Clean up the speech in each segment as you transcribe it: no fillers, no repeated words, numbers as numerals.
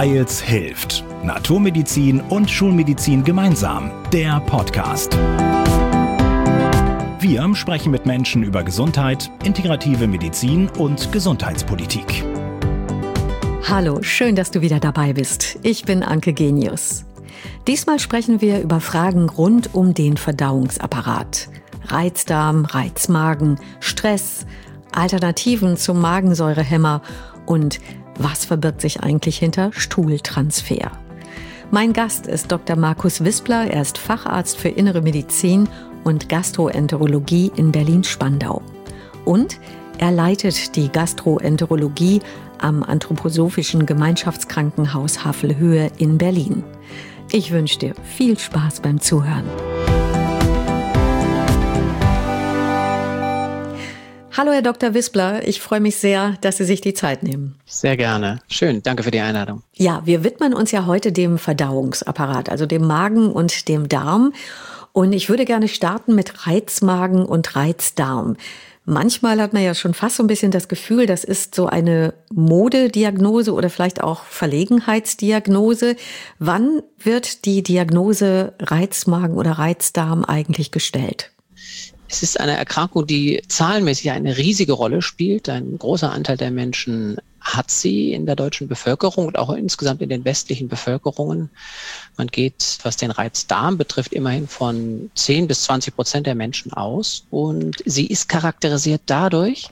Weils hilft. Naturmedizin und Schulmedizin gemeinsam. Der Podcast. Wir sprechen mit Menschen über Gesundheit, integrative Medizin und Gesundheitspolitik. Hallo, schön, dass du wieder dabei bist. Ich bin Anke Genius. Diesmal sprechen wir über Fragen rund um den Verdauungsapparat. Reizdarm, Reizmagen, Stress, Alternativen zum Magensäurehemmer und was verbirgt sich eigentlich hinter Stuhltransfer? Mein Gast ist Dr. Markus Wispler. Er ist Facharzt für Innere Medizin und Gastroenterologie in Berlin-Spandau. Und er leitet die Gastroenterologie am Anthroposophischen Gemeinschaftskrankenhaus Havelhöhe in Berlin. Ich wünsche dir viel Spaß beim Zuhören. Hallo Herr Dr. Wispler, ich freue mich sehr, dass Sie sich die Zeit nehmen. Sehr gerne. Schön, danke für die Einladung. Ja, wir widmen uns ja heute dem Verdauungsapparat, also dem Magen und dem Darm. Und ich würde gerne starten mit Reizmagen und Reizdarm. Manchmal hat man ja schon fast so ein bisschen das Gefühl, das ist so eine Modediagnose oder vielleicht auch Verlegenheitsdiagnose. Wann wird die Diagnose Reizmagen oder Reizdarm eigentlich gestellt? Es ist eine Erkrankung, die zahlenmäßig eine riesige Rolle spielt. Ein großer Anteil der Menschen hat sie in der deutschen Bevölkerung und auch insgesamt in den westlichen Bevölkerungen. Man geht, was den Reizdarm betrifft, immerhin von 10-20% der Menschen aus. Und sie ist charakterisiert dadurch,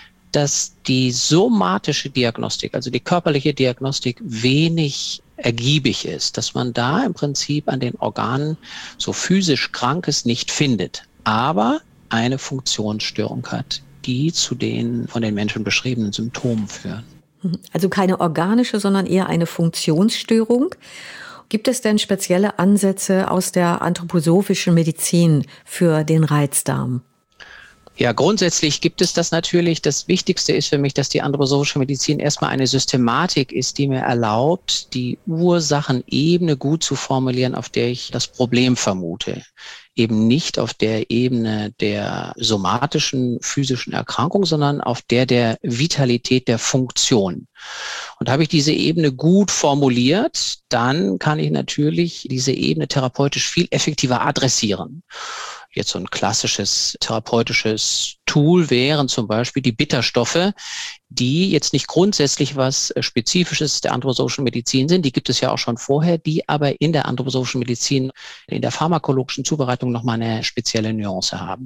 dass die somatische Diagnostik, also die körperliche Diagnostik, wenig ergiebig ist. Dass man da im Prinzip an den Organen so physisch Krankes nicht findet, aber eine Funktionsstörung hat, die zu den von den Menschen beschriebenen Symptomen führen. Also keine organische, sondern eher eine Funktionsstörung. Gibt es denn spezielle Ansätze aus der anthroposophischen Medizin für den Reizdarm? Ja, grundsätzlich gibt es das natürlich. Das Wichtigste ist für mich, dass die anthroposophische Medizin erstmal eine Systematik ist, die mir erlaubt, die Ursachenebene gut zu formulieren, auf der ich das Problem vermute. Eben nicht auf der Ebene der somatischen, physischen Erkrankung, sondern auf der Vitalität der Funktion. Und habe ich diese Ebene gut formuliert, dann kann ich natürlich diese Ebene therapeutisch viel effektiver adressieren. Jetzt so ein klassisches therapeutisches Tool wären zum Beispiel die Bitterstoffe, die jetzt nicht grundsätzlich was Spezifisches der anthroposophischen Medizin sind. Die gibt es ja auch schon vorher, die aber in der anthroposophischen Medizin, in der pharmakologischen Zubereitung nochmal eine spezielle Nuance haben.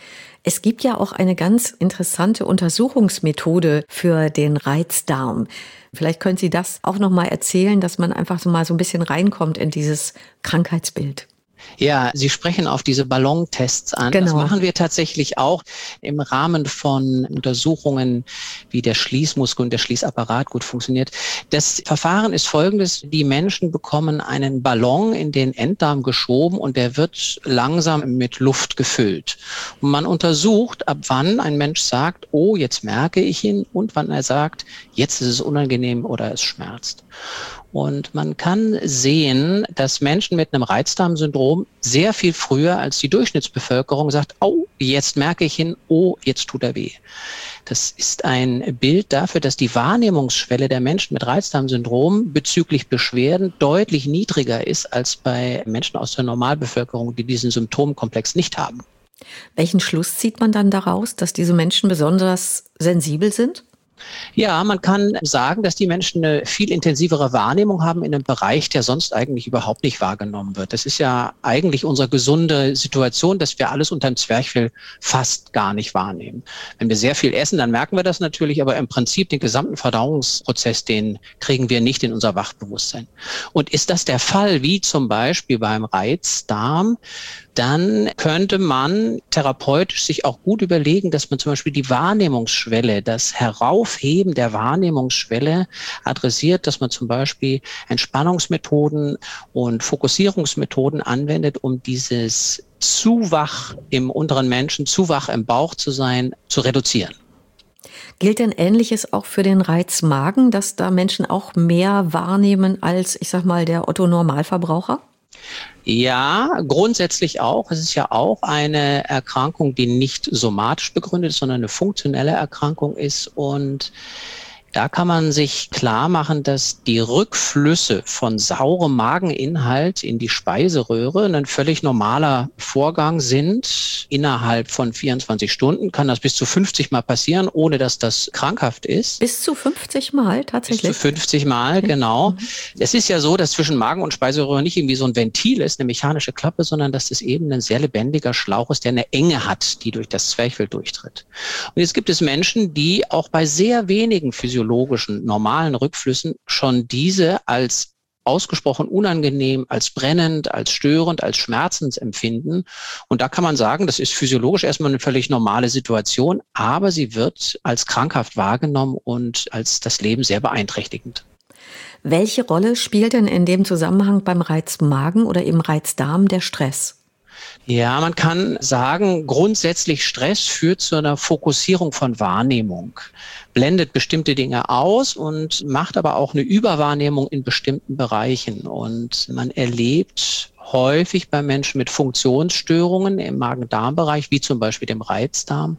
Es gibt ja auch eine ganz interessante Untersuchungsmethode für den Reizdarm. Vielleicht können Sie das auch nochmal erzählen, dass man einfach so mal so ein bisschen reinkommt in dieses Krankheitsbild. Ja, Sie sprechen auf diese Ballontests an. Genau. Das machen wir tatsächlich auch im Rahmen von Untersuchungen, wie der Schließmuskel und der Schließapparat gut funktioniert. Das Verfahren ist folgendes. Die Menschen bekommen einen Ballon in den Enddarm geschoben und der wird langsam mit Luft gefüllt. Und man untersucht, ab wann ein Mensch sagt, oh, jetzt merke ich ihn, und wann er sagt, jetzt ist es unangenehm oder es schmerzt. Und man kann sehen, dass Menschen mit einem Reizdarmsyndrom sehr viel früher als die Durchschnittsbevölkerung sagt, oh, jetzt merke ich ihn, oh, jetzt tut er weh. Das ist ein Bild dafür, dass die Wahrnehmungsschwelle der Menschen mit Reizdarmsyndrom bezüglich Beschwerden deutlich niedriger ist als bei Menschen aus der Normalbevölkerung, die diesen Symptomkomplex nicht haben. Welchen Schluss zieht man dann daraus, dass diese Menschen besonders sensibel sind? Ja, man kann sagen, dass die Menschen eine viel intensivere Wahrnehmung haben in einem Bereich, der sonst eigentlich überhaupt nicht wahrgenommen wird. Das ist ja eigentlich unsere gesunde Situation, dass wir alles unter dem Zwerchfell fast gar nicht wahrnehmen. Wenn wir sehr viel essen, dann merken wir das natürlich, aber im Prinzip den gesamten Verdauungsprozess, den kriegen wir nicht in unser Wachbewusstsein. Und ist das der Fall, wie zum Beispiel beim Reizdarm, dann könnte man therapeutisch sich auch gut überlegen, dass man zum Beispiel die Wahrnehmungsschwelle, das Heraufheben der Wahrnehmungsschwelle adressiert, dass man zum Beispiel Entspannungsmethoden und Fokussierungsmethoden anwendet, um dieses zu wach im unteren Menschen, zu wach im Bauch zu sein, zu reduzieren. Gilt denn Ähnliches auch für den Reizmagen, dass da Menschen auch mehr wahrnehmen als, ich sag mal, der Otto-Normalverbraucher? Ja, grundsätzlich auch. Es ist ja auch eine Erkrankung, die nicht somatisch begründet ist, sondern eine funktionelle Erkrankung ist. Und Da kann man sich klar machen, dass die Rückflüsse von saurem Mageninhalt in die Speiseröhre ein völlig normaler Vorgang sind. Innerhalb von 24 Stunden kann das bis zu 50 Mal passieren, ohne dass das krankhaft ist. Bis zu 50 Mal tatsächlich? Bis zu 50 Mal, genau. Es ist ja so, dass zwischen Magen und Speiseröhre nicht irgendwie so ein Ventil ist, eine mechanische Klappe, sondern dass das eben ein sehr lebendiger Schlauch ist, der eine Enge hat, die durch das Zwerchfell durchtritt. Und jetzt gibt es Menschen, die auch bei sehr wenigen physiologischen, normalen Rückflüssen schon diese als ausgesprochen unangenehm, als brennend, als störend, als schmerzend empfinden. Und da kann man sagen, das ist physiologisch erstmal eine völlig normale Situation, aber sie wird als krankhaft wahrgenommen und als das Leben sehr beeinträchtigend. Welche Rolle spielt denn in dem Zusammenhang beim Reizmagen oder eben Reizdarm der Stress? Ja, man kann sagen, grundsätzlich Stress führt zu einer Fokussierung von Wahrnehmung, blendet bestimmte Dinge aus und macht aber auch eine Überwahrnehmung in bestimmten Bereichen. Und man erlebt häufig bei Menschen mit Funktionsstörungen im Magen-Darm-Bereich, wie zum Beispiel dem Reizdarm,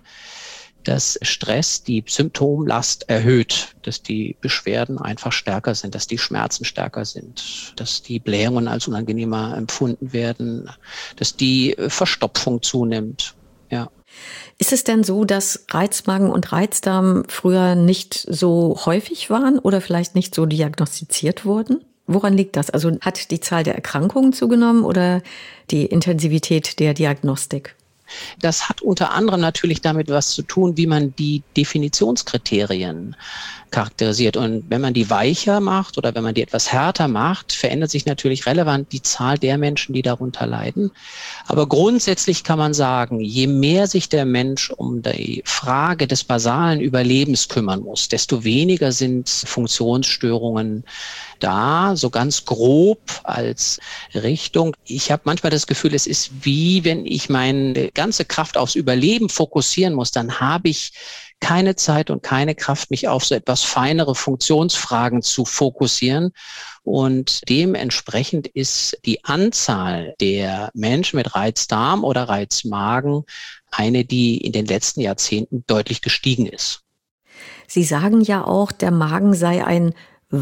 dass Stress die Symptomlast erhöht, dass die Beschwerden einfach stärker sind, dass die Schmerzen stärker sind, dass die Blähungen als unangenehmer empfunden werden, dass die Verstopfung zunimmt. Ja. Ist es denn so, dass Reizmagen und Reizdarm früher nicht so häufig waren oder vielleicht nicht so diagnostiziert wurden? Woran liegt das? Also hat die Zahl der Erkrankungen zugenommen oder die Intensivität der Diagnostik? Das hat unter anderem natürlich damit was zu tun, wie man die Definitionskriterien charakterisiert. Und wenn man die weicher macht oder wenn man die etwas härter macht, verändert sich natürlich relevant die Zahl der Menschen, die darunter leiden. Aber grundsätzlich kann man sagen, je mehr sich der Mensch um die Frage des basalen Überlebens kümmern muss, desto weniger sind Funktionsstörungen da, so ganz grob als Richtung. Ich habe manchmal das Gefühl, es ist wie, wenn ich meine ganze Kraft aufs Überleben fokussieren muss, dann habe ich keine Zeit und keine Kraft, mich auf so etwas feinere Funktionsfragen zu fokussieren. Und dementsprechend ist die Anzahl der Menschen mit Reizdarm oder Reizmagen eine, die in den letzten Jahrzehnten deutlich gestiegen ist. Sie sagen ja auch, der Magen sei ein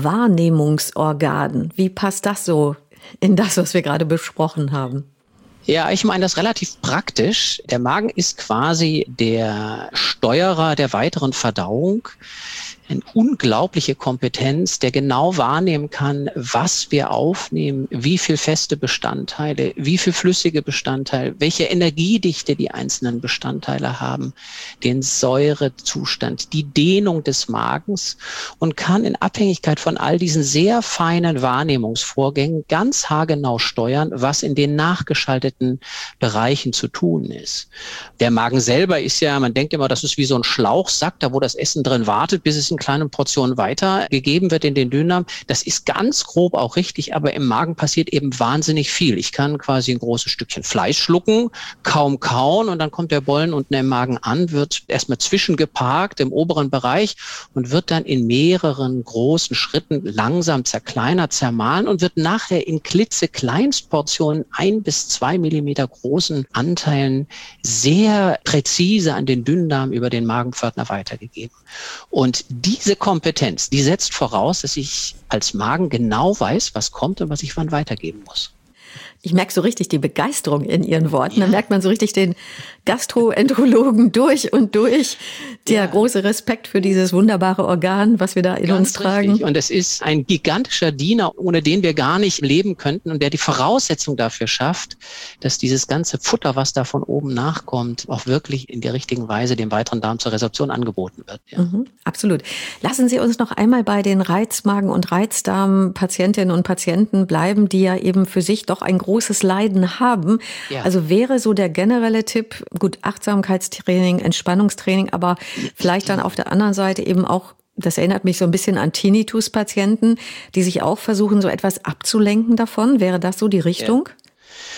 Wahrnehmungsorgan. Wie passt das so in das, was wir gerade besprochen haben? Ja, ich meine das relativ praktisch. Der Magen ist quasi der Steuerer der weiteren Verdauung. Eine unglaubliche Kompetenz, der genau wahrnehmen kann, was wir aufnehmen, wie viel feste Bestandteile, wie viel flüssige Bestandteile, welche Energiedichte die einzelnen Bestandteile haben, den Säurezustand, die Dehnung des Magens und kann in Abhängigkeit von all diesen sehr feinen Wahrnehmungsvorgängen ganz haargenau steuern, was in den nachgeschalteten Bereichen zu tun ist. Der Magen selber ist ja, man denkt immer, das ist wie so ein Schlauchsack, da wo das Essen drin wartet, bis es in kleinen Portionen weitergegeben wird in den Dünndarm. Das ist ganz grob auch richtig, aber im Magen passiert eben wahnsinnig viel. Ich kann quasi ein großes Stückchen Fleisch schlucken, kaum kauen und dann kommt der Bollen unten im Magen an, wird erstmal zwischengeparkt im oberen Bereich und wird dann in mehreren großen Schritten langsam zerkleinert, zermahlen und wird nachher in klitzekleinstportionen 1 bis 2 Millimeter großen Anteilen sehr präzise an den Dünndarm über den Magenpförtner weitergegeben. Und diese Kompetenz, die setzt voraus, dass ich als Magen genau weiß, was kommt und was ich wann weitergeben muss. Ich merke so richtig die Begeisterung in Ihren Worten. Ja. Da merkt man so richtig den Gastroenterologen durch und durch. Der große Respekt für dieses wunderbare Organ, was wir da in uns tragen. Richtig. Und es ist ein gigantischer Diener, ohne den wir gar nicht leben könnten und der die Voraussetzung dafür schafft, dass dieses ganze Futter, was da von oben nachkommt, auch wirklich in der richtigen Weise dem weiteren Darm zur Resorption angeboten wird. Ja. Absolut. Lassen Sie uns noch einmal bei den Reizmagen- und Reizdarm-Patientinnen und Patienten bleiben, die ja eben für sich doch ein großes Leiden haben. Ja. Also wäre so der generelle Tipp, gut, Achtsamkeitstraining, Entspannungstraining, aber vielleicht dann auf der anderen Seite eben auch, das erinnert mich so ein bisschen an Tinnitus-Patienten, die sich auch versuchen, so etwas abzulenken davon. Wäre das so die Richtung?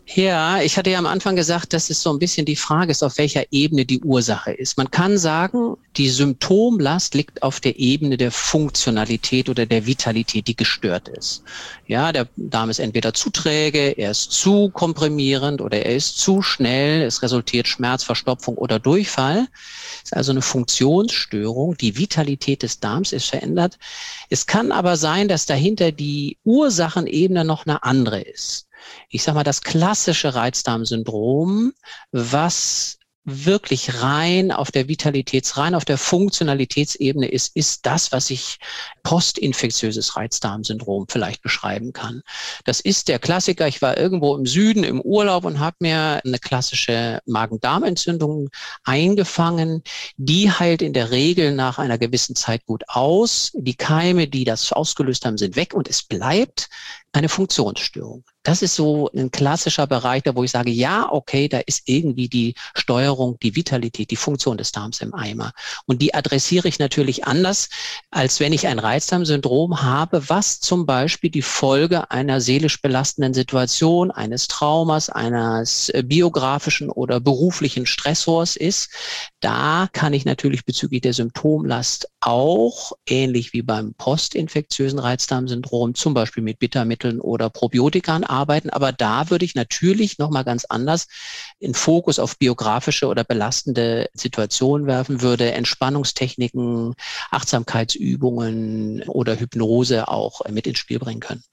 Ja, ich hatte ja am Anfang gesagt, dass es so ein bisschen die Frage ist, auf welcher Ebene die Ursache ist. Man kann sagen, die Symptomlast liegt auf der Ebene der Funktionalität oder der Vitalität, die gestört ist. Ja, der Darm ist entweder zu träge, er ist zu komprimierend oder er ist zu schnell, es resultiert Schmerz, Verstopfung oder Durchfall. Es ist also eine Funktionsstörung. Die Vitalität des Darms ist verändert. Es kann aber sein, dass dahinter die Ursachenebene noch eine andere ist. Ich sage mal, das klassische Reizdarmsyndrom, was wirklich rein auf der rein auf der Funktionalitätsebene ist das, was ich postinfektiöses Reizdarmsyndrom vielleicht beschreiben kann. Das ist der Klassiker. Ich war irgendwo im Süden im Urlaub und habe mir eine klassische Magen-Darm-Entzündung eingefangen. Die heilt in der Regel nach einer gewissen Zeit gut aus. Die Keime, die das ausgelöst haben, sind weg und es bleibt eine Funktionsstörung. Das ist so ein klassischer Bereich, da wo ich sage, ja, okay, da ist irgendwie die Steuerung, die Vitalität, die Funktion des Darms im Eimer. Und die adressiere ich natürlich anders, als wenn ich ein Reizdarmsyndrom habe, was zum Beispiel die Folge einer seelisch belastenden Situation, eines Traumas, eines biografischen oder beruflichen Stressors ist. Da kann ich natürlich bezüglich der Symptomlast auch, ähnlich wie beim postinfektiösen Reizdarmsyndrom, zum Beispiel mit Bittermitteln oder Probiotikern arbeiten. Aber da würde ich natürlich nochmal ganz anders den Fokus auf biografische oder belastende Situationen werfen, würde Entspannungstechniken, Achtsamkeitsübungen oder Hypnose auch mit ins Spiel bringen können.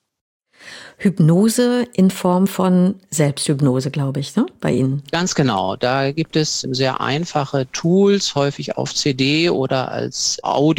Hypnose in Form von Selbsthypnose, glaube ich, ne? Bei Ihnen. Ganz genau. Da gibt es sehr einfache Tools, häufig auf CD oder als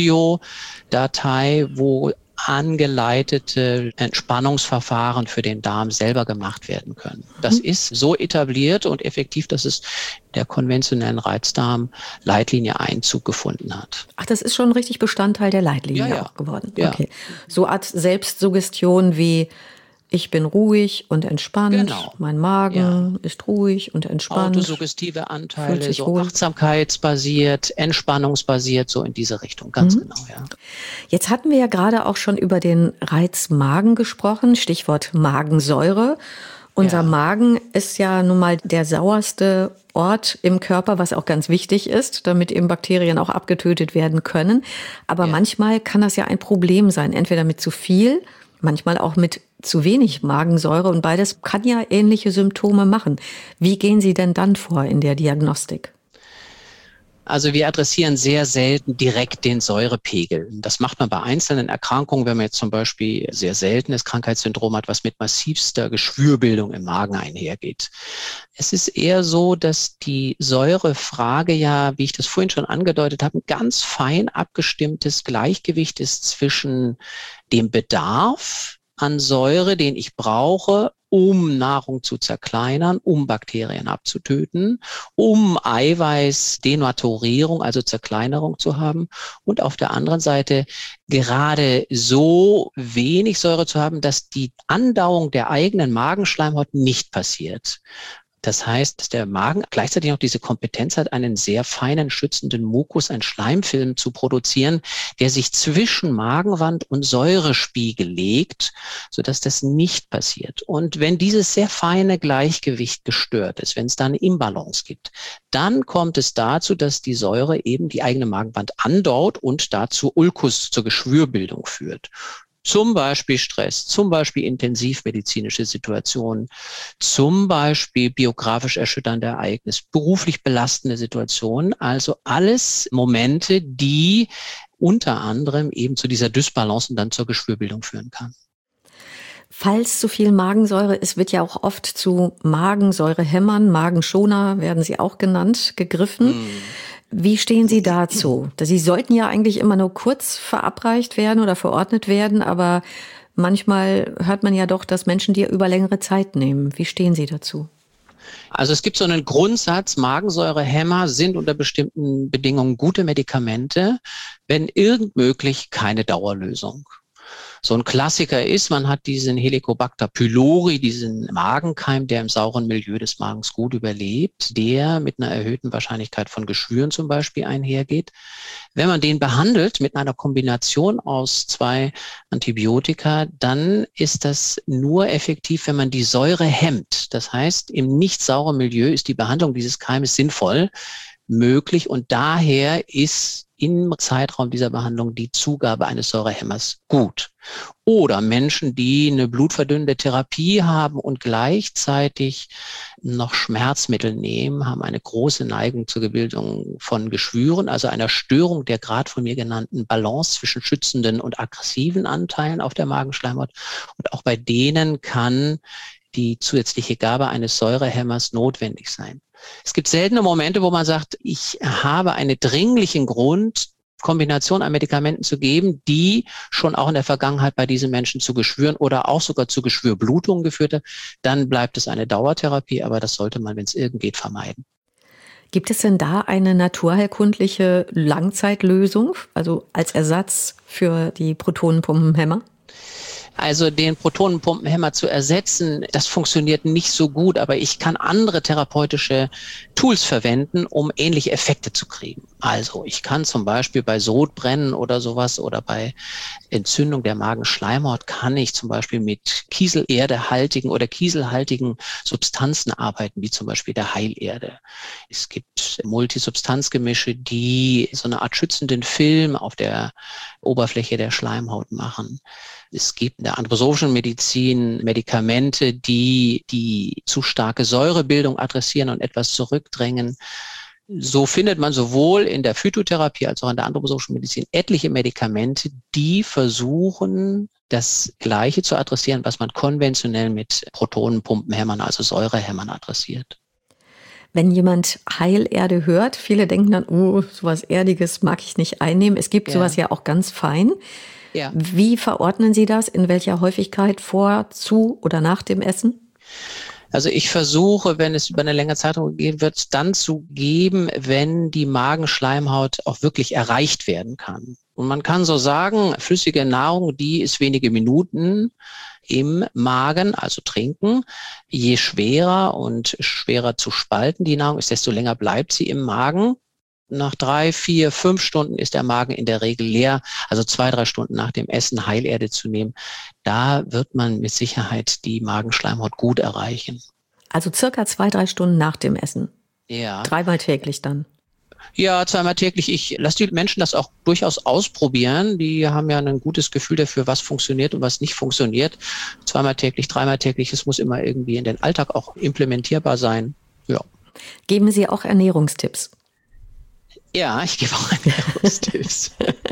Audiodatei, wo angeleitete Entspannungsverfahren für den Darm selber gemacht werden können. Das ist so etabliert und effektiv, dass es der konventionellen Reizdarm-Leitlinie Einzug gefunden hat. Ach, das ist schon richtig Bestandteil der Leitlinie auch geworden. Ja. Okay. So Art Selbstsuggestion wie: Ich bin ruhig und entspannt, Genau. Mein Magen ist ruhig und entspannt. Autosuggestive Anteile, so wohl. achtsamkeitsbasiert, entspannungsbasiert, so in diese Richtung, ganz genau, ja. Jetzt hatten wir ja gerade auch schon über den Reizmagen gesprochen, Stichwort Magensäure. Unser Magen ist ja nun mal der sauerste Ort im Körper, was auch ganz wichtig ist, damit eben Bakterien auch abgetötet werden können. Aber manchmal kann das ja ein Problem sein, entweder mit zu viel, manchmal auch mit zu wenig Magensäure, und beides kann ja ähnliche Symptome machen. Wie gehen Sie denn dann vor in der Diagnostik? Also wir adressieren sehr selten direkt den Säurepegel. Das macht man bei einzelnen Erkrankungen, wenn man jetzt zum Beispiel sehr seltenes Krankheitssyndrom hat, was mit massivster Geschwürbildung im Magen einhergeht. Es ist eher so, dass die Säurefrage ja, wie ich das vorhin schon angedeutet habe, ein ganz fein abgestimmtes Gleichgewicht ist zwischen dem Bedarf an Säure, den ich brauche, um Nahrung zu zerkleinern, um Bakterien abzutöten, um Eiweißdenaturierung, also Zerkleinerung zu haben, und auf der anderen Seite gerade so wenig Säure zu haben, dass die Andauerung der eigenen Magenschleimhaut nicht passiert. Das heißt, dass der Magen gleichzeitig noch diese Kompetenz hat, einen sehr feinen schützenden Mukus, einen Schleimfilm zu produzieren, der sich zwischen Magenwand und Säurespiegel legt, sodass das nicht passiert. Und wenn dieses sehr feine Gleichgewicht gestört ist, wenn es da eine Imbalance gibt, dann kommt es dazu, dass die Säure eben die eigene Magenwand andauert und dazu Ulkus, zur Geschwürbildung führt. Zum Beispiel Stress, zum Beispiel intensivmedizinische Situationen, zum Beispiel biografisch erschütternde Ereignisse, beruflich belastende Situationen. Also alles Momente, die unter anderem eben zu dieser Dysbalance und dann zur Geschwürbildung führen kann. Falls zu viel Magensäure ist, wird ja auch oft zu Magensäurehämmern, Magenschoner werden sie auch genannt, gegriffen. Wie stehen Sie dazu? Sie sollten ja eigentlich immer nur kurz verabreicht werden oder verordnet werden, aber manchmal hört man ja doch, dass Menschen die über längere Zeit nehmen. Wie stehen Sie dazu? Also es gibt so einen Grundsatz, Magensäurehämmer sind unter bestimmten Bedingungen gute Medikamente, wenn irgend möglich keine Dauerlösung. So ein Klassiker ist, man hat diesen Helicobacter pylori, diesen Magenkeim, der im sauren Milieu des Magens gut überlebt, der mit einer erhöhten Wahrscheinlichkeit von Geschwüren zum Beispiel einhergeht. Wenn man den behandelt mit einer Kombination aus 2 Antibiotika, dann ist das nur effektiv, wenn man die Säure hemmt. Das heißt, im nicht sauren Milieu ist die Behandlung dieses Keimes sinnvoll möglich und daher ist im Zeitraum dieser Behandlung die Zugabe eines Säurehemmers gut. Oder Menschen, die eine blutverdünnende Therapie haben und gleichzeitig noch Schmerzmittel nehmen, haben eine große Neigung zur Bildung von Geschwüren, also einer Störung der gerade von mir genannten Balance zwischen schützenden und aggressiven Anteilen auf der Magenschleimhaut. Und auch bei denen kann die zusätzliche Gabe eines Säurehemmers notwendig sein. Es gibt seltene Momente, wo man sagt, ich habe einen dringlichen Grund, Kombination an Medikamenten zu geben, die schon auch in der Vergangenheit bei diesen Menschen zu Geschwüren oder auch sogar zu Geschwürblutungen geführt hat. Dann bleibt es eine Dauertherapie, aber das sollte man, wenn es irgend geht, vermeiden. Gibt es denn da eine naturheilkundliche Langzeitlösung, also als Ersatz für die Protonenpumpenhemmer? Also den Protonenpumpenhemmer zu ersetzen, das funktioniert nicht so gut, aber ich kann andere therapeutische Tools verwenden, um ähnliche Effekte zu kriegen. Also ich kann zum Beispiel bei Sodbrennen oder sowas oder bei Entzündung der Magenschleimhaut kann ich zum Beispiel mit kieselerdehaltigen oder kieselhaltigen Substanzen arbeiten, wie zum Beispiel der Heilerde. Es gibt Multisubstanzgemische, die so eine Art schützenden Film auf der Oberfläche der Schleimhaut machen. Es gibt in der anthroposophischen Medizin Medikamente, die zu starke Säurebildung adressieren und etwas zurückdrängen. So findet man sowohl in der Phytotherapie als auch in der anthroposophischen Medizin etliche Medikamente, die versuchen, das Gleiche zu adressieren, was man konventionell mit Protonenpumpenhämmern, also Säurehämmern adressiert. Wenn jemand Heilerde hört, viele denken dann, oh, sowas Erdiges mag ich nicht einnehmen. Es gibt sowas ja auch ganz fein. Ja. Wie verordnen Sie das? In welcher Häufigkeit vor, zu oder nach dem Essen? Also ich versuche, wenn es über eine längere Zeit gegeben wird, dann zu geben, wenn die Magenschleimhaut auch wirklich erreicht werden kann. Und man kann so sagen, flüssige Nahrung, die ist wenige Minuten im Magen, also trinken. Je schwerer und schwerer zu spalten die Nahrung ist, desto länger bleibt sie im Magen. Nach 3, 4, 5 Stunden ist der Magen in der Regel leer, also 2, 3 Stunden nach dem Essen Heilerde zu nehmen. Da wird man mit Sicherheit die Magenschleimhaut gut erreichen. Also circa 2, 3 Stunden nach dem Essen? Ja. 3-mal täglich dann? Ja, 2-mal täglich. Ich lasse die Menschen das auch durchaus ausprobieren. Die haben ja ein gutes Gefühl dafür, was funktioniert und was nicht funktioniert. 2-mal täglich, 3-mal täglich, es muss immer irgendwie in den Alltag auch implementierbar sein. Ja. Geben Sie auch Ernährungstipps? Ja, ich gebe auch Ernährungstipps.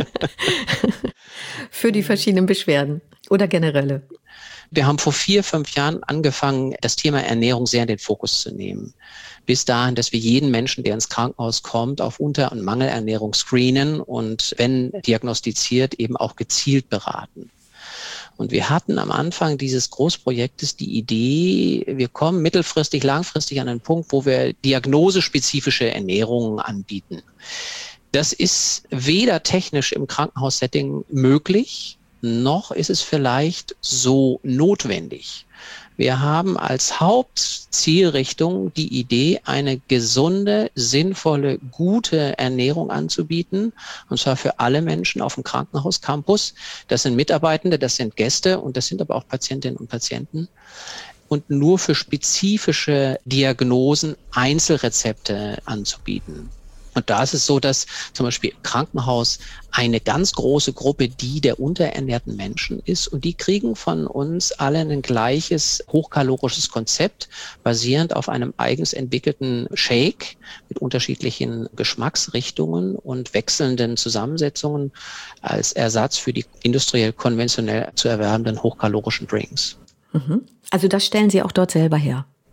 Für die verschiedenen Beschwerden oder generelle? Wir haben vor 4, 5 Jahren angefangen, das Thema Ernährung sehr in den Fokus zu nehmen. Bis dahin, dass wir jeden Menschen, der ins Krankenhaus kommt, auf Unter- und Mangelernährung screenen und, wenn diagnostiziert, eben auch gezielt beraten. Und wir hatten am Anfang dieses Großprojektes die Idee, wir kommen mittelfristig, langfristig an einen Punkt, wo wir diagnosespezifische Ernährungen anbieten. Das ist weder technisch im Krankenhaussetting möglich, noch ist es vielleicht so notwendig. Wir haben als Hauptzielrichtung die Idee, eine gesunde, sinnvolle, gute Ernährung anzubieten, und zwar für alle Menschen auf dem Krankenhauscampus. Das sind Mitarbeitende, das sind Gäste und das sind aber auch Patientinnen und Patienten. Und nur für spezifische Diagnosen Einzelrezepte anzubieten. Und da ist es so, dass zum Beispiel im Krankenhaus eine ganz große Gruppe die der unterernährten Menschen ist. Und die kriegen von uns alle ein gleiches hochkalorisches Konzept, basierend auf einem eigens entwickelten Shake mit unterschiedlichen Geschmacksrichtungen und wechselnden Zusammensetzungen als Ersatz für die industriell konventionell zu erwerbenden hochkalorischen Drinks. Also das stellen Sie auch dort selber her?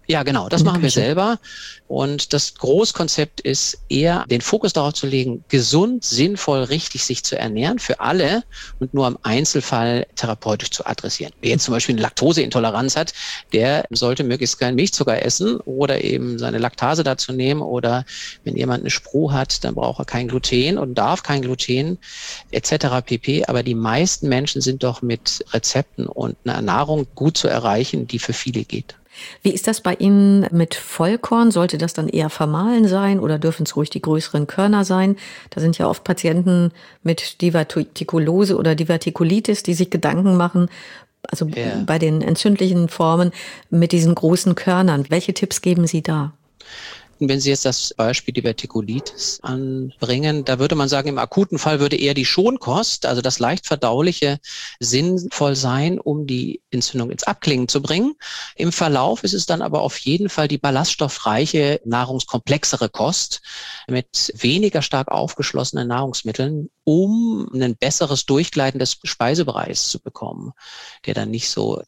Ja, genau, das machen wir selber. Und das Großkonzept ist eher, den Fokus darauf zu legen, gesund, sinnvoll, richtig sich zu ernähren für alle und nur im Einzelfall therapeutisch zu adressieren. Wer jetzt zum Beispiel eine Laktoseintoleranz hat, der sollte möglichst keinen Milchzucker essen oder eben seine Laktase dazu nehmen. Oder wenn jemand eine Spru hat, dann braucht er kein Gluten und darf kein Gluten etc. pp. Aber die meisten Menschen sind doch mit Rezepten und einer Ernährung gut zu erreichen, die für viele geht. Wie ist das bei Ihnen mit Vollkorn? Sollte das dann eher vermahlen sein oder dürfen es ruhig die größeren Körner sein? Da sind ja oft Patienten mit Divertikulose oder Divertikulitis, die sich Gedanken machen, also bei den entzündlichen Formen mit diesen großen Körnern. Welche Tipps geben Sie da? Wenn Sie jetzt das Beispiel Divertikulitis anbringen, da würde man sagen, im akuten Fall würde eher die Schonkost, also das leicht verdauliche, sinnvoll sein, um die Entzündung ins Abklingen zu bringen. Im Verlauf ist es dann aber auf jeden Fall die ballaststoffreiche, nahrungskomplexere Kost mit weniger stark aufgeschlossenen Nahrungsmitteln, um ein besseres Durchgleiten des Speisebereichs zu bekommen, der dann nicht so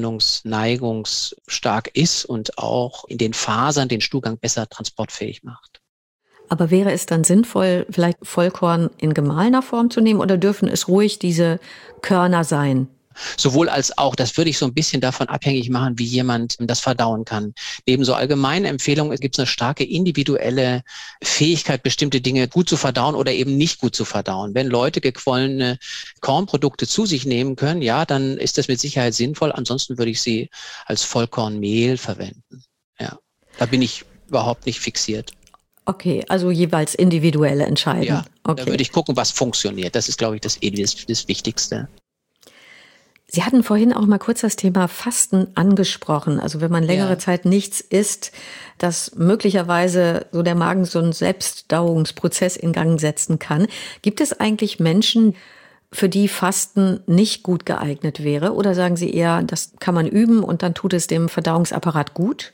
entzündungsneigungsstark ist und auch in den Fasern den Stuhlgang besser transportfähig macht. Aber wäre es dann sinnvoll, vielleicht Vollkorn in gemahlener Form zu nehmen oder dürfen es ruhig diese Körner sein? Sowohl als auch, das würde ich so ein bisschen davon abhängig machen, wie jemand das verdauen kann. Neben so allgemeinen Empfehlungen gibt es eine starke individuelle Fähigkeit, bestimmte Dinge gut zu verdauen oder eben nicht gut zu verdauen. Wenn Leute gequollene Kornprodukte zu sich nehmen können, ja, dann ist das mit Sicherheit sinnvoll. Ansonsten würde ich sie als Vollkornmehl verwenden. Ja, da bin ich überhaupt nicht fixiert. Okay, also jeweils individuell entscheiden. Ja, okay. Da würde ich gucken, was funktioniert. Das ist, glaube ich, das Wichtigste. Sie hatten vorhin auch mal kurz das Thema Fasten angesprochen. Also wenn man längere Zeit nichts isst, dass möglicherweise so der Magen so einen Selbstdauerungsprozess in Gang setzen kann. Gibt es eigentlich Menschen, für die Fasten nicht gut geeignet wäre? Oder sagen Sie eher, das kann man üben und dann tut es dem Verdauungsapparat gut?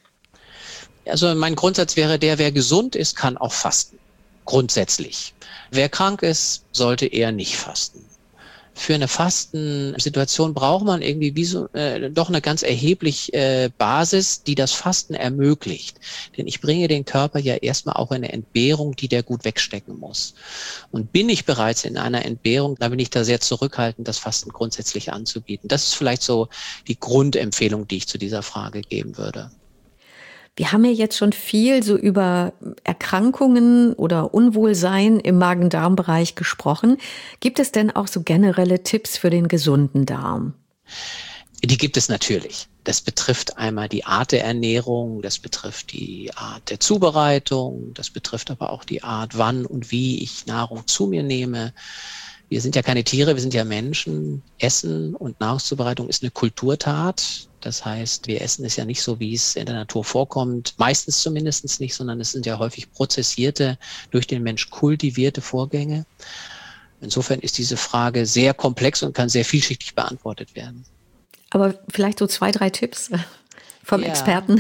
Also mein Grundsatz wäre der, wer gesund ist, kann auch fasten. Grundsätzlich. Wer krank ist, sollte eher nicht fasten. Für eine Fastensituation braucht man irgendwie doch eine ganz erhebliche Basis, die das Fasten ermöglicht. Denn ich bringe den Körper ja erstmal auch in eine Entbehrung, die der gut wegstecken muss. Und bin ich bereits in einer Entbehrung, dann bin ich da sehr zurückhaltend, das Fasten grundsätzlich anzubieten. Das ist vielleicht so die Grundempfehlung, die ich zu dieser Frage geben würde. Wir haben ja jetzt schon viel so über Erkrankungen oder Unwohlsein im Magen-Darm-Bereich gesprochen. Gibt es denn auch so generelle Tipps für den gesunden Darm? Die gibt es natürlich. Das betrifft einmal die Art der Ernährung, das betrifft die Art der Zubereitung, das betrifft aber auch die Art, wann und wie ich Nahrung zu mir nehme. Wir sind ja keine Tiere, wir sind ja Menschen. Essen und Nahrungszubereitung ist eine Kulturtat. Das heißt, wir essen es ja nicht so, wie es in der Natur vorkommt, meistens zumindest nicht, sondern es sind ja häufig prozessierte, durch den Mensch kultivierte Vorgänge. Insofern ist diese Frage sehr komplex und kann sehr vielschichtig beantwortet werden. Aber vielleicht so 2, 3 Tipps vom Experten.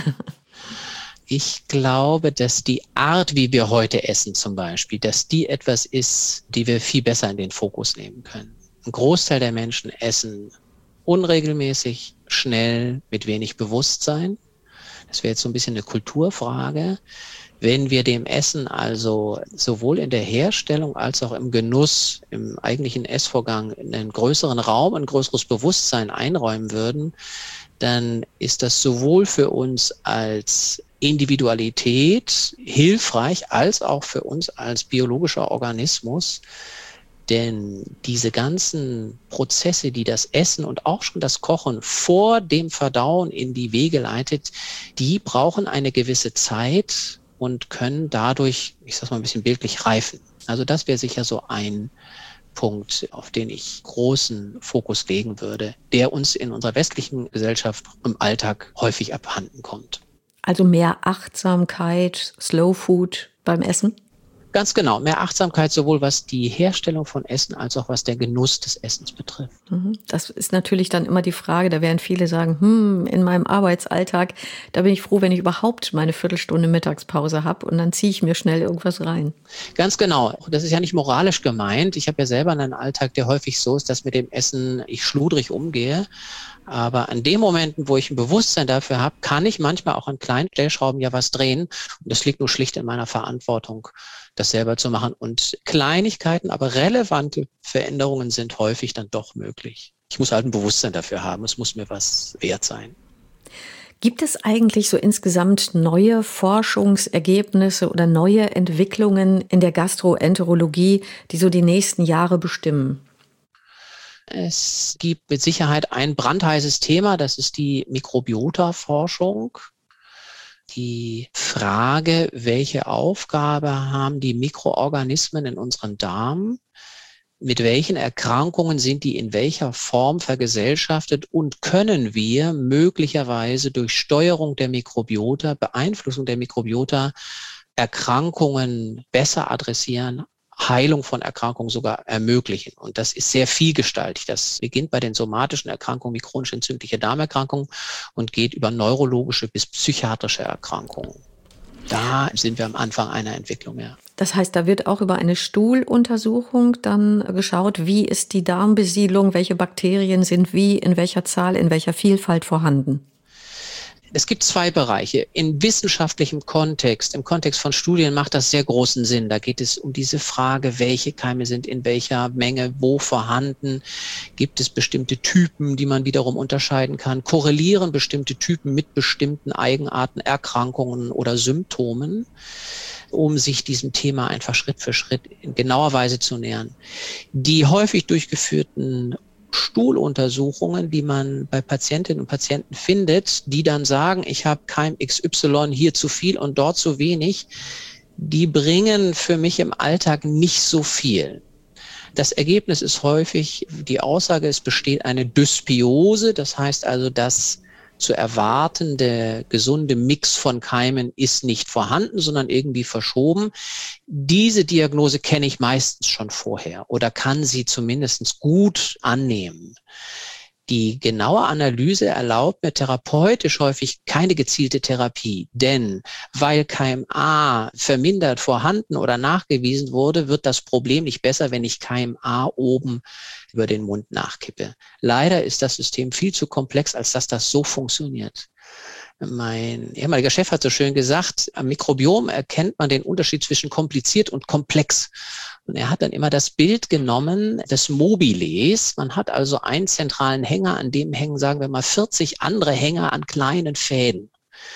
Ich glaube, dass die Art, wie wir heute essen zum Beispiel, dass die etwas ist, die wir viel besser in den Fokus nehmen können. Ein Großteil der Menschen essen unregelmäßig, schnell, mit wenig Bewusstsein. Das wäre jetzt so ein bisschen eine Kulturfrage. Wenn wir dem Essen also sowohl in der Herstellung als auch im Genuss, im eigentlichen Essvorgang einen größeren Raum, ein größeres Bewusstsein einräumen würden, dann ist das sowohl für uns als Individualität hilfreich, als auch für uns als biologischer Organismus. Denn diese ganzen Prozesse, die das Essen und auch schon das Kochen vor dem Verdauen in die Wege leitet, die brauchen eine gewisse Zeit und können dadurch, ich sage mal ein bisschen bildlich, reifen. Also das wäre sicher so ein Punkt, auf den ich großen Fokus legen würde, der uns in unserer westlichen Gesellschaft im Alltag häufig abhanden kommt. Also mehr Achtsamkeit, Slow Food beim Essen? Ganz genau, mehr Achtsamkeit, sowohl was die Herstellung von Essen als auch was der Genuss des Essens betrifft. Das ist natürlich dann immer die Frage, da werden viele sagen, in meinem Arbeitsalltag, da bin ich froh, wenn ich überhaupt meine Viertelstunde Mittagspause habe und dann ziehe ich mir schnell irgendwas rein. Ganz genau, das ist ja nicht moralisch gemeint. Ich habe ja selber einen Alltag, der häufig so ist, dass mit dem Essen ich schludrig umgehe. Aber an den Momenten, wo ich ein Bewusstsein dafür habe, kann ich manchmal auch an kleinen Stellschrauben ja was drehen. Und das liegt nur schlicht in meiner Verantwortung, das selber zu machen. Und Kleinigkeiten, aber relevante Veränderungen sind häufig dann doch möglich. Ich muss halt ein Bewusstsein dafür haben. Es muss mir was wert sein. Gibt es eigentlich so insgesamt neue Forschungsergebnisse oder neue Entwicklungen in der Gastroenterologie, die so die nächsten Jahre bestimmen? Es gibt mit Sicherheit ein brandheißes Thema, das ist die Mikrobiota-Forschung. Die Frage, welche Aufgabe haben die Mikroorganismen in unserem Darm? Mit welchen Erkrankungen sind die in welcher Form vergesellschaftet und können wir möglicherweise durch Steuerung der Mikrobiota, Beeinflussung der Mikrobiota, Erkrankungen besser adressieren, Heilung von Erkrankungen sogar ermöglichen. Und das ist sehr vielgestaltig. Das beginnt bei den somatischen Erkrankungen wie chronisch entzündliche Darmerkrankungen und geht über neurologische bis psychiatrische Erkrankungen. Da sind wir am Anfang einer Entwicklung, ja. Das heißt, da wird auch über eine Stuhluntersuchung dann geschaut, wie ist die Darmbesiedlung, welche Bakterien sind wie, in welcher Zahl, in welcher Vielfalt vorhanden? Es gibt zwei Bereiche. In wissenschaftlichem Kontext, im Kontext von Studien macht das sehr großen Sinn. Da geht es um diese Frage, welche Keime sind in welcher Menge wo vorhanden. Gibt es bestimmte Typen, die man wiederum unterscheiden kann? Korrelieren bestimmte Typen mit bestimmten Eigenarten, Erkrankungen oder Symptomen, um sich diesem Thema einfach Schritt für Schritt in genauer Weise zu nähern. Die häufig durchgeführten Stuhluntersuchungen, die man bei Patientinnen und Patienten findet, die dann sagen, ich habe Keim XY hier zu viel und dort zu wenig, die bringen für mich im Alltag nicht so viel. Das Ergebnis ist häufig, die Aussage, es besteht eine Dysbiose, das heißt also, dass zu erwartende gesunde Mix von Keimen ist nicht vorhanden, sondern irgendwie verschoben. Diese Diagnose kenne ich meistens schon vorher oder kann sie zumindest gut annehmen. Die genaue Analyse erlaubt mir therapeutisch häufig keine gezielte Therapie, denn weil Keim A vermindert vorhanden oder nachgewiesen wurde, wird das Problem nicht besser, wenn ich Keim A oben über den Mund nachkippe. Leider ist das System viel zu komplex, als dass das so funktioniert. Mein ehemaliger Chef hat so schön gesagt, am Mikrobiom erkennt man den Unterschied zwischen kompliziert und komplex. Und er hat dann immer das Bild genommen des Mobiles. Man hat also einen zentralen Hänger, an dem hängen, sagen wir mal, 40 andere Hänger an kleinen Fäden.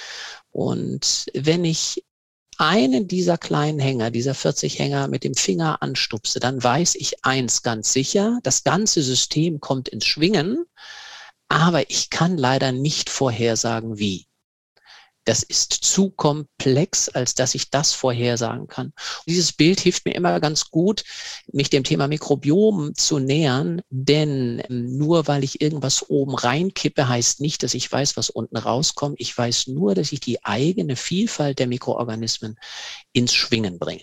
Und wenn ich einen dieser kleinen Hänger, dieser 40 Hänger mit dem Finger anstupse, dann weiß ich eins ganz sicher, das ganze System kommt ins Schwingen, aber ich kann leider nicht vorhersagen, wie. Das ist zu komplex, als dass ich das vorhersagen kann. Und dieses Bild hilft mir immer ganz gut, mich dem Thema Mikrobiom zu nähern, denn nur weil ich irgendwas oben reinkippe, heißt nicht, dass ich weiß, was unten rauskommt. Ich weiß nur, dass ich die eigene Vielfalt der Mikroorganismen ins Schwingen bringe.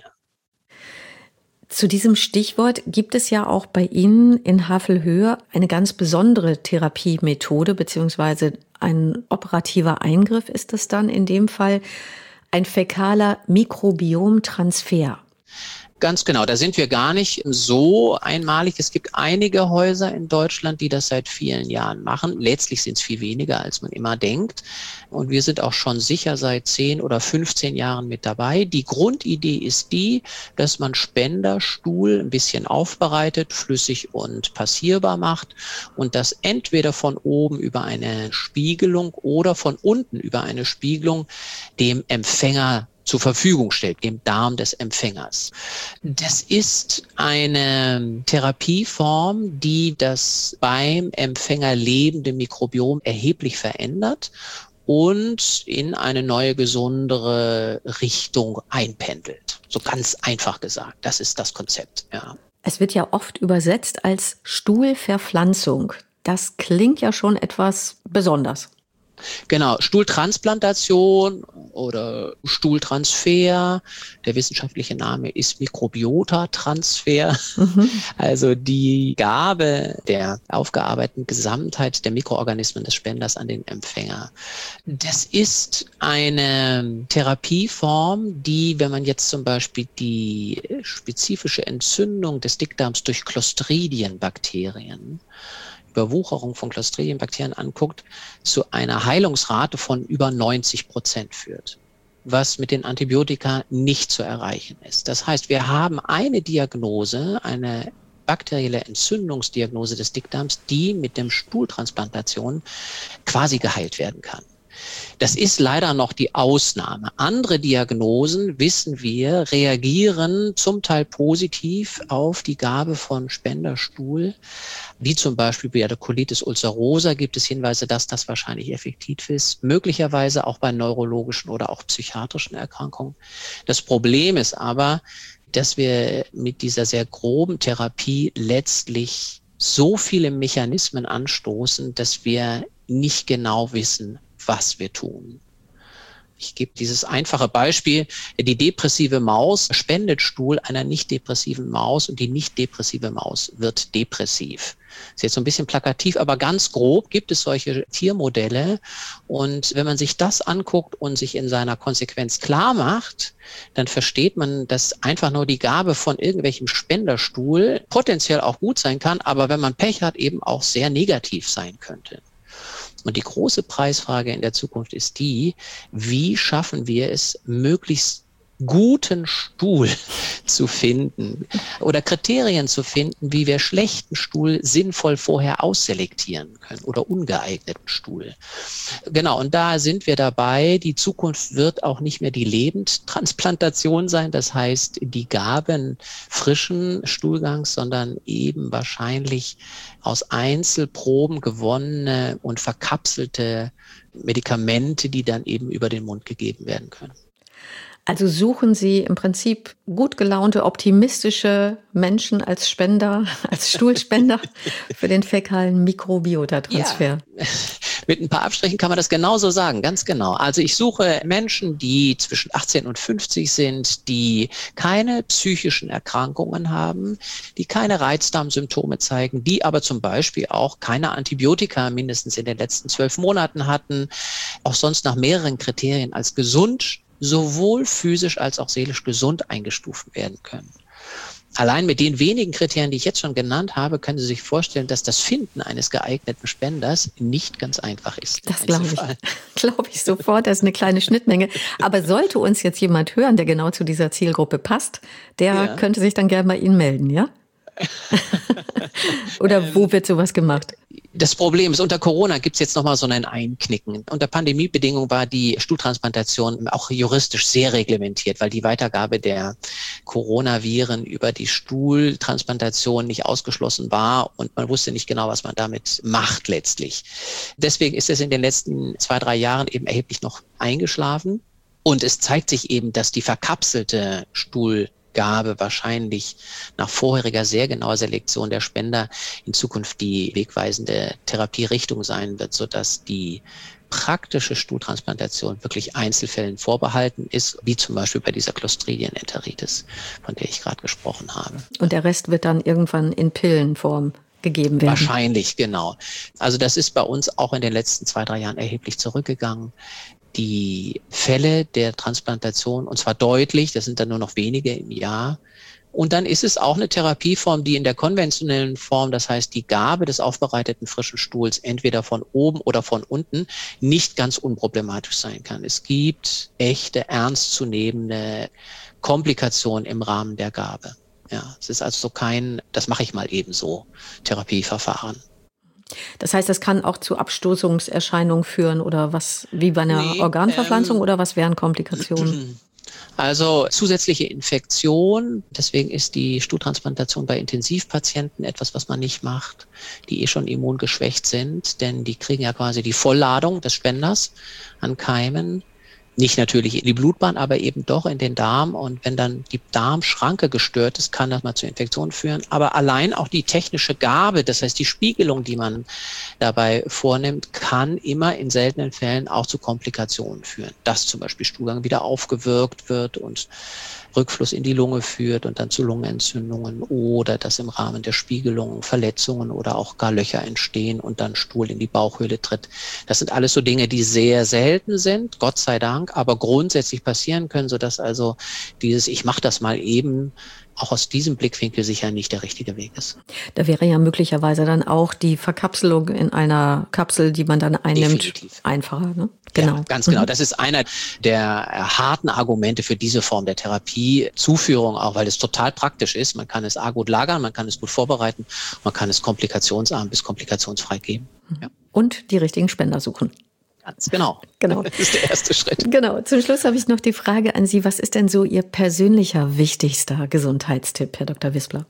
Zu diesem Stichwort gibt es ja auch bei Ihnen in Havelhöhe eine ganz besondere Therapiemethode, beziehungsweise ein operativer Eingriff ist es dann in dem Fall, ein fäkaler Mikrobiomtransfer. Ganz genau, da sind wir gar nicht so einmalig. Es gibt einige Häuser in Deutschland, die das seit vielen Jahren machen. Letztlich sind es viel weniger, als man immer denkt. Und wir sind auch schon sicher seit 10 oder 15 Jahren mit dabei. Die Grundidee ist die, dass man Spenderstuhl ein bisschen aufbereitet, flüssig und passierbar macht und das entweder von oben über eine Spiegelung oder von unten über eine Spiegelung dem Empfänger zur Verfügung stellt, dem Darm des Empfängers. Das ist eine Therapieform, die das beim Empfänger lebende Mikrobiom erheblich verändert und in eine neue, gesundere Richtung einpendelt. So ganz einfach gesagt. Das ist das Konzept, ja. Es wird ja oft übersetzt als Stuhlverpflanzung. Das klingt ja schon etwas besonders. Genau, Stuhltransplantation oder Stuhltransfer. Der wissenschaftliche Name ist Mikrobiotatransfer. Also die Gabe der aufgearbeiteten Gesamtheit der Mikroorganismen des Spenders an den Empfänger. Das ist eine Therapieform, die, wenn man jetzt zum Beispiel die spezifische Entzündung des Dickdarms durch Clostridienbakterien, Überwucherung von Clostridienbakterien anguckt, zu einer Heilungsrate von über 90% führt, was mit den Antibiotika nicht zu erreichen ist. Das heißt, wir haben eine Diagnose, eine bakterielle Entzündungsdiagnose des Dickdarms, die mit dem Stuhltransplantation quasi geheilt werden kann. Das ist leider noch die Ausnahme. Andere Diagnosen, wissen wir, reagieren zum Teil positiv auf die Gabe von Spenderstuhl. Wie zum Beispiel bei der Colitis ulcerosa gibt es Hinweise, dass das wahrscheinlich effektiv ist. Möglicherweise auch bei neurologischen oder auch psychiatrischen Erkrankungen. Das Problem ist aber, dass wir mit dieser sehr groben Therapie letztlich so viele Mechanismen anstoßen, dass wir nicht genau wissen, was wir tun. Ich gebe dieses einfache Beispiel. Die depressive Maus spendet Stuhl einer nicht depressiven Maus und die nicht depressive Maus wird depressiv. Ist jetzt so ein bisschen plakativ, aber ganz grob gibt es solche Tiermodelle. Und wenn man sich das anguckt und sich in seiner Konsequenz klar macht, dann versteht man, dass einfach nur die Gabe von irgendwelchem Spenderstuhl potenziell auch gut sein kann, aber wenn man Pech hat, eben auch sehr negativ sein könnte. Und die große Preisfrage in der Zukunft ist die, wie schaffen wir es, möglichst guten Stuhl zu finden oder Kriterien zu finden, wie wir schlechten Stuhl sinnvoll vorher ausselektieren können oder ungeeigneten Stuhl. Genau, und da sind wir dabei. Die Zukunft wird auch nicht mehr die Lebendtransplantation sein, das heißt die Gaben frischen Stuhlgangs, sondern eben wahrscheinlich aus Einzelproben gewonnene und verkapselte Medikamente, die dann eben über den Mund gegeben werden können. Also suchen Sie im Prinzip gut gelaunte, optimistische Menschen als Spender, als Stuhlspender für den fäkalen Mikrobiotatransfer. Ja. Mit ein paar Abstrichen kann man das genauso sagen, ganz genau. Also ich suche Menschen, die zwischen 18 und 50 sind, die keine psychischen Erkrankungen haben, die keine Reizdarmsymptome zeigen, die aber zum Beispiel auch keine Antibiotika mindestens in den letzten 12 Monaten hatten, auch sonst nach mehreren Kriterien als gesund, sowohl physisch als auch seelisch gesund eingestuft werden können. Allein mit den wenigen Kriterien, die ich jetzt schon genannt habe, können Sie sich vorstellen, dass das Finden eines geeigneten Spenders nicht ganz einfach ist. Das glaube ich sofort. Das ist eine kleine Schnittmenge. Aber sollte uns jetzt jemand hören, der genau zu dieser Zielgruppe passt, der könnte sich dann gerne bei Ihnen melden, ja? Oder wo wird sowas gemacht? Das Problem ist, unter Corona gibt es jetzt nochmal so ein Einknicken. Unter Pandemiebedingungen war die Stuhltransplantation auch juristisch sehr reglementiert, weil die Weitergabe der Coronaviren über die Stuhltransplantation nicht ausgeschlossen war und man wusste nicht genau, was man damit macht letztlich. Deswegen ist es in den letzten 2-3 Jahren eben erheblich noch eingeschlafen und es zeigt sich eben, dass die verkapselte Stuhlgabe wahrscheinlich nach vorheriger sehr genauer Selektion der Spender in Zukunft die wegweisende Therapierichtung sein wird, sodass die praktische Stuhltransplantation wirklich Einzelfällen vorbehalten ist, wie zum Beispiel bei dieser Clostridienenteritis, von der ich gerade gesprochen habe. Und der Rest wird dann irgendwann in Pillenform gegeben werden? Wahrscheinlich, genau. Also das ist bei uns auch in den letzten 2-3 Jahren erheblich zurückgegangen. Die Fälle der Transplantation, und zwar deutlich, das sind dann nur noch wenige im Jahr. Und dann ist es auch eine Therapieform, die in der konventionellen Form, das heißt die Gabe des aufbereiteten frischen Stuhls entweder von oben oder von unten, nicht ganz unproblematisch sein kann. Es gibt echte, ernstzunehmende Komplikationen im Rahmen der Gabe. Ja, es ist also kein, das mache ich mal eben so, Therapieverfahren. Das heißt, das kann auch zu Abstoßungserscheinungen führen oder was, wie bei einer Organverpflanzung oder was wären Komplikationen? Also zusätzliche Infektion, deswegen ist die Stuhltransplantation bei Intensivpatienten etwas, was man nicht macht, die schon immungeschwächt sind, denn die kriegen ja quasi die Vollladung des Spenders an Keimen. Nicht natürlich in die Blutbahn, aber eben doch in den Darm. Und wenn dann die Darmschranke gestört ist, kann das mal zu Infektionen führen. Aber allein auch die technische Gabe, das heißt die Spiegelung, die man dabei vornimmt, kann immer in seltenen Fällen auch zu Komplikationen führen. Dass zum Beispiel Stuhlgang wieder aufgewirkt wird und Rückfluss in die Lunge führt und dann zu Lungenentzündungen oder dass im Rahmen der Spiegelung Verletzungen oder auch gar Löcher entstehen und dann Stuhl in die Bauchhöhle tritt. Das sind alles so Dinge, die sehr selten sind, Gott sei Dank, aber grundsätzlich passieren können, sodass also dieses Ich mache das mal eben auch aus diesem Blickwinkel sicher nicht der richtige Weg ist. Da wäre ja möglicherweise dann auch die Verkapselung in einer Kapsel, die man dann einnimmt, definitiv einfacher, ne? Genau. Ja, ganz genau. Das ist einer der harten Argumente für diese Form der Therapie. Zuführung auch, weil es total praktisch ist. Man kann es gut lagern, man kann es gut vorbereiten, man kann es komplikationsarm bis komplikationsfrei geben. Ja. Und die richtigen Spender suchen. Ganz genau. Das ist der erste Schritt. Genau. Zum Schluss habe ich noch die Frage an Sie. Was ist denn so Ihr persönlicher wichtigster Gesundheitstipp, Herr Dr. Wispler?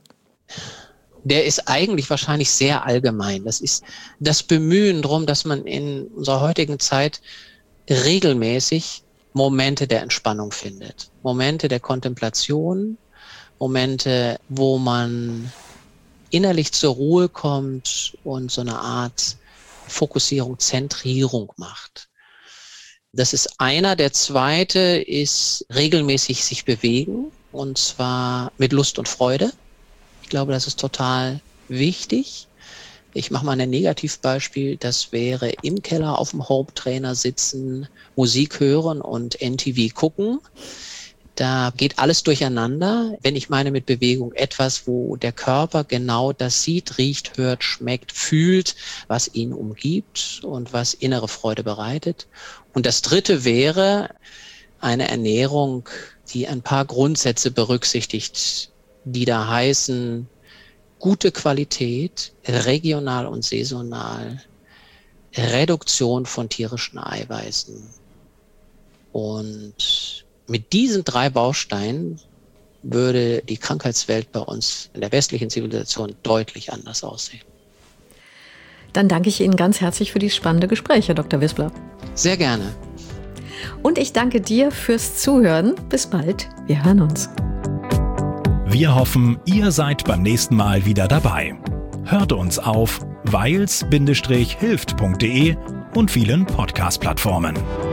Der ist eigentlich wahrscheinlich sehr allgemein. Das ist das Bemühen darum, dass man in unserer heutigen Zeit regelmäßig Momente der Entspannung findet. Momente der Kontemplation, Momente, wo man innerlich zur Ruhe kommt und so eine Art Fokussierung, Zentrierung macht. Das ist einer. Der zweite ist regelmäßig sich bewegen und zwar mit Lust und Freude. Ich glaube, das ist total wichtig. Ich mache mal ein Negativbeispiel. Das wäre im Keller auf dem Home-Trainer sitzen, Musik hören und NTV gucken. Da geht alles durcheinander. Wenn ich meine mit Bewegung etwas, wo der Körper genau das sieht, riecht, hört, schmeckt, fühlt, was ihn umgibt und was innere Freude bereitet. Und das dritte wäre eine Ernährung, die ein paar Grundsätze berücksichtigt, die da heißen, gute Qualität, regional und saisonal, Reduktion von tierischen Eiweißen. Und mit diesen 3 Bausteinen würde die Krankheitswelt bei uns in der westlichen Zivilisation deutlich anders aussehen. Dann danke ich Ihnen ganz herzlich für dieses spannende Gespräch, Herr Dr. Wispler. Sehr gerne. Und ich danke dir fürs Zuhören. Bis bald. Wir hören uns. Wir hoffen, ihr seid beim nächsten Mal wieder dabei. Hört uns auf weils-hilft.de und vielen Podcast-Plattformen.